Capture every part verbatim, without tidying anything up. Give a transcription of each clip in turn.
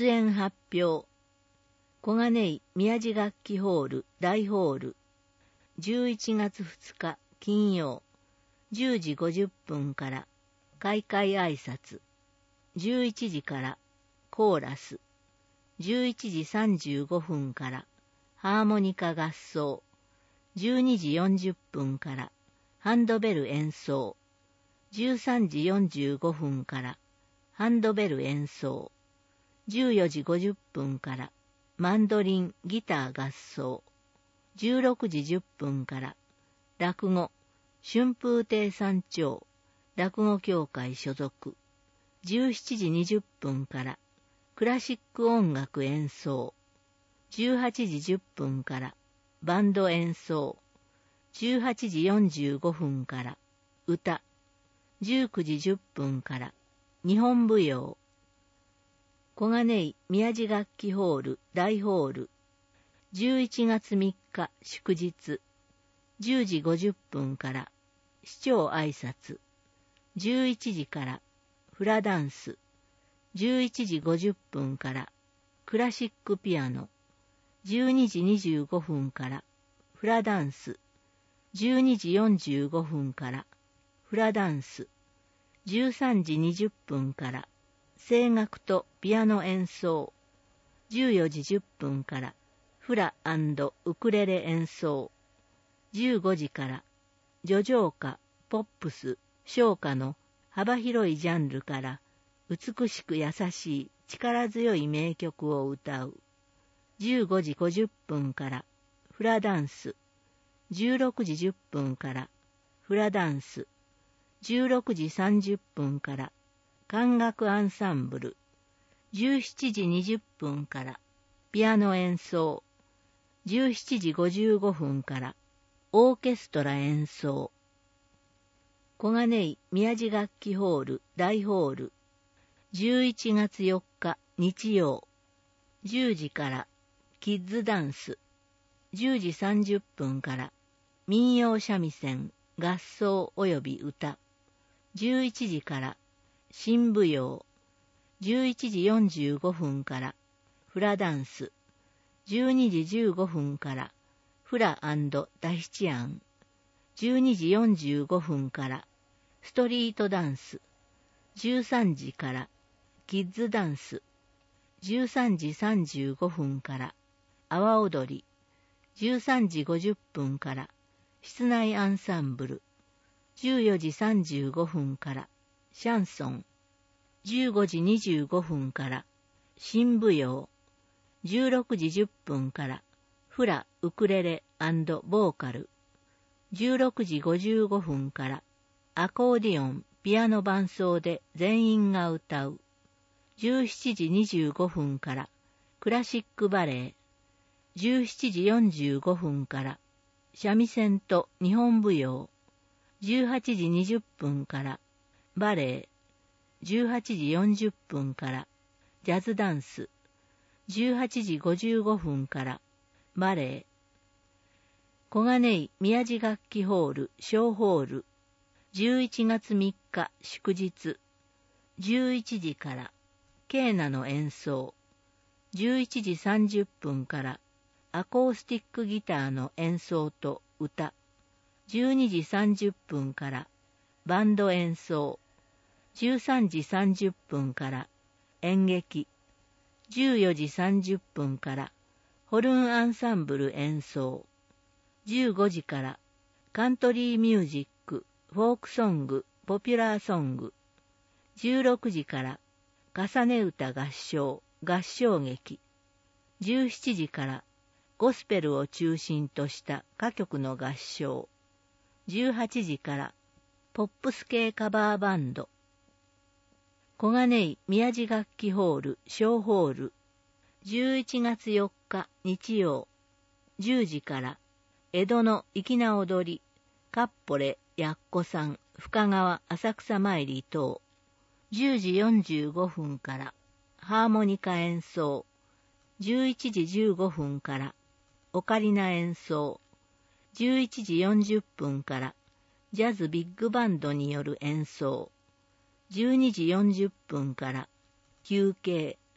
出演発表。小金井宮地楽器ホール大ホール。じゅういちがつふつか金曜。じゅうじごじゅっぷんから開会挨拶。じゅういちじからコーラス。じゅういちじさんじゅうごふんからハーモニカ合奏。じゅうにじよんじゅっぷんからハンドベル演奏。じゅうさんじよんじゅうごふんからハンドベル演奏。じゅうよじごじゅっぷんからマンドリン、ギター合奏。じゅうろくじじゅっぷんから落語、春風亭山頂、落語協会所属。じゅうしちじにじゅっぷんからクラシック音楽演奏。じゅうはちじじゅっぷんからバンド演奏。じゅうはちじよんじゅうごふんから歌。じゅうくじじゅっぷんから日本舞踊。小金井宮地楽器ホール大ホール。じゅういちがつみっか祝日。じゅうじごじゅっぷんから市長挨拶。じゅういちじからフラダンス。じゅういちじごじゅっぷんからクラシックピアノ。じゅうにじにじゅうごふんからフラダンス。じゅうにじよんじゅうごふんからフラダンス。じゅうさんじにじゅっぷんから声楽とピアノ演奏。じゅうよじじゅっぷんからフラ&ウクレレ演奏。じゅうごじから叙情歌、ポップス、唱歌の幅広いジャンルから美しく優しい力強い名曲を歌う。じゅうごじごじゅっぷんからフラダンス。じゅうろくじじゅっぷんからフラダンス。じゅうろくじさんじゅっぷんから管楽アンサンブル。じゅうしちじにじゅっぷんからピアノ演奏。じゅうしちじごじゅうごふんからオーケストラ演奏。小金井宮地楽器ホール大ホール。じゅういちがつよっか日曜。じゅうじからキッズダンス。じゅうじさんじゅっぷんから民謡三味線、合奏及び歌。じゅういちじから新舞踊。じゅういちじよんじゅうごふんからフラダンス。じゅうにじじゅうごふんからフラ&ダヒチアン。じゅうにじよんじゅうごふんからストリートダンス。じゅうさんじからキッズダンス。じゅうさんじさんじゅうごふんから阿波踊り。じゅうさんじごじゅっぷんから室内アンサンブル。じゅうよじさんじゅうごふんからシャンソン。じゅうごじにじゅうごふんから新舞踊。じゅうろくじじゅっぷんからフラ、ウクレレ&ボーカル。じゅうろくじごじゅうごふんからアコーディオン、ピアノ伴奏で全員が歌う。じゅうしちじにじゅうごふんからクラシックバレエ。じゅうしちじよんじゅうごふんから三味線と日本舞踊。じゅうはちじにじゅっぷんからバレエ。じゅうはちじよんじゅっぷんからジャズダンス。じゅうはちじごじゅうごふんからバレエ。小金井宮地楽器ホール小ホール。じゅういちがつみっか祝日。じゅういちじからケーナの演奏。じゅういちじさんじゅっぷんからアコースティックギターの演奏と歌。じゅうにじさんじゅっぷんからバンド演奏。じゅうさんじさんじゅっぷんから演劇。じゅうよじさんじゅっぷんからホルンアンサンブル演奏。じゅうごじからカントリーミュージック、フォークソング、ポピュラーソング。じゅうろくじから重ね歌合唱、合唱劇。じゅうしちじからゴスペルを中心とした歌曲の合唱。じゅうはちじからポップス系カバーバンド。小金井宮地楽器ホール小ホール。じゅういちがつよっか日曜。じゅうじから江戸の粋な踊り、かっぽれ、やっこさん、深川、浅草参り等。じゅうじよんじゅうごふんからハーモニカ演奏。じゅういちじじゅうごふんからオカリナ演奏。じゅういちじよんじゅっぷんからジャズビッグバンドによる演奏。じゅうにじよんじゅっぷんから休憩。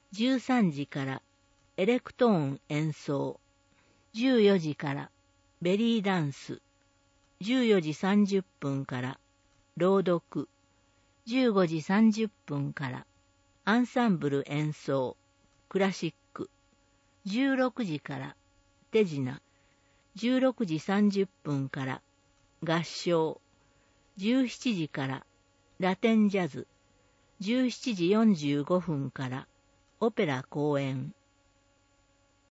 じゅうさんじからエレクトーン演奏、じゅうよじからベリーダンス、じゅうよじさんじゅっぷんから朗読、じゅうごじさんじゅっぷんからアンサンブル演奏、クラシック、じゅうろくじから手品、じゅうろくじさんじゅっぷんから合唱、じゅうしちじからラテンジャズ、じゅうしちじよんじゅうごふんからオペラ公演、